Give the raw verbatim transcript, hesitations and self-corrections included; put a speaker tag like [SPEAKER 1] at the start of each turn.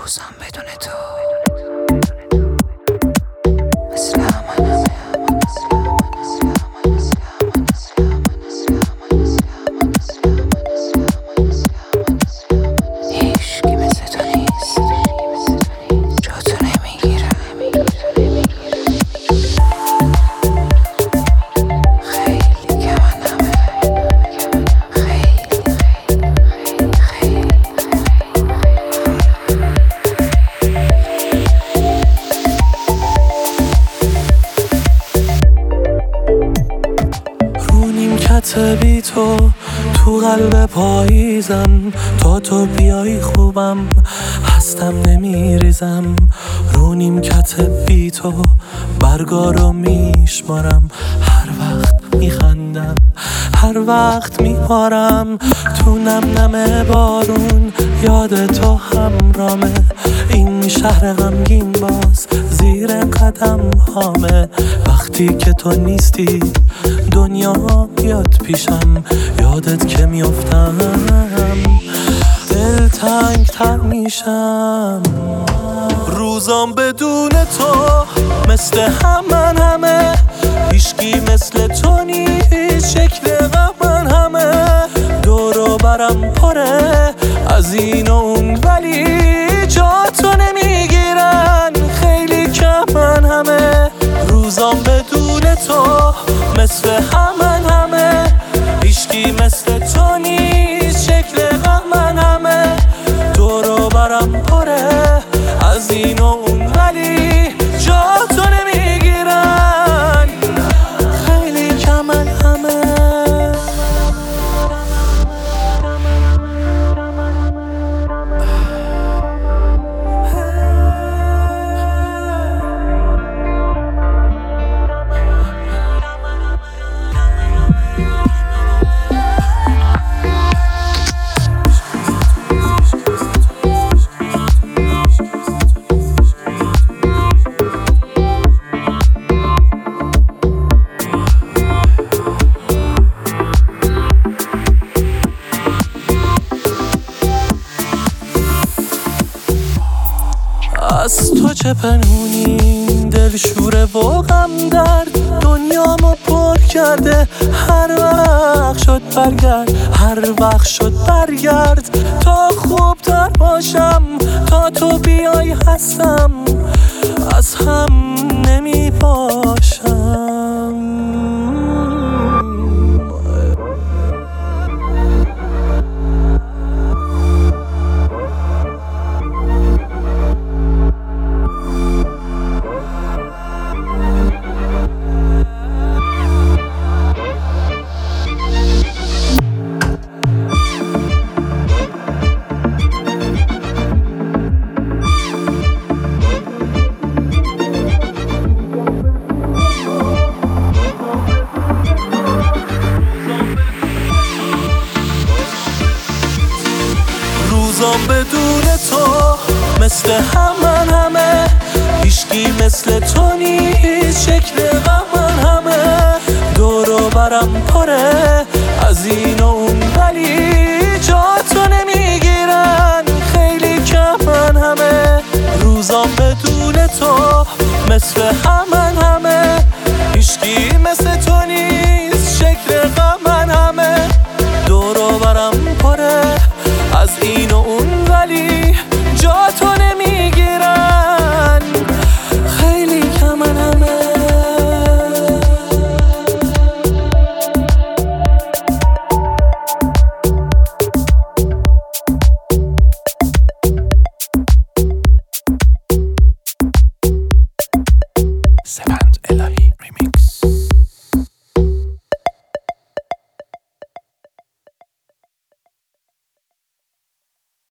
[SPEAKER 1] روزم بدون تو مثل همه هیچکی مثل تو نیست، جا تو نمیگیره. خیلی که منمه، خیلی خیلی
[SPEAKER 2] رو نیمکت بی تو تو قلب پاییزم، تا تو بیایی خوبم هستم نمیریزم. رو نیمکت بی تو برگا رو میشمارم، هر وقت میخندم هر وقت میبارم. تو نم نم بارون یاد تو همرامه، این شهر غمگین باز زیر قدم هامه. وقتی که تو نیستی دنیا بیاد پیشم، یادت که میافتم دل تنگ تر میشم. روزام بدون تو مثل همن همه، هیچکی مثل تو نیست، شکل غمن همه. دورو برم پره از این و اون ولی جا تو نمیگیرن، خیلی کمن همه. روزام بدون تو مثل همن همه، هیچکی مثل تو نیست، شکل غمن همه. دورو برم پره از این و اون ولی جا تو نمیگیرن، خیلی کمن همه. از تو چه پنهونی دل شوره و غم درد، دنیامو پر کرده. هر وقت شد برگرد، هر وقت شد برگرد، تا خوبتر باشم، تا تو بیای هستم، از هم نمی باشم. روزام بدون تو مثل همن همه، هیچکی مثل تو نیست، شکل غمن همه. دورو برم پره از این و اون ولی جا تو نمیگیرن، خیلی کمن همه. روزام بدون تو مثل همن همه، هیچکی مثل تو نیست، شکل غمن همه. دورو برم پره از این و اون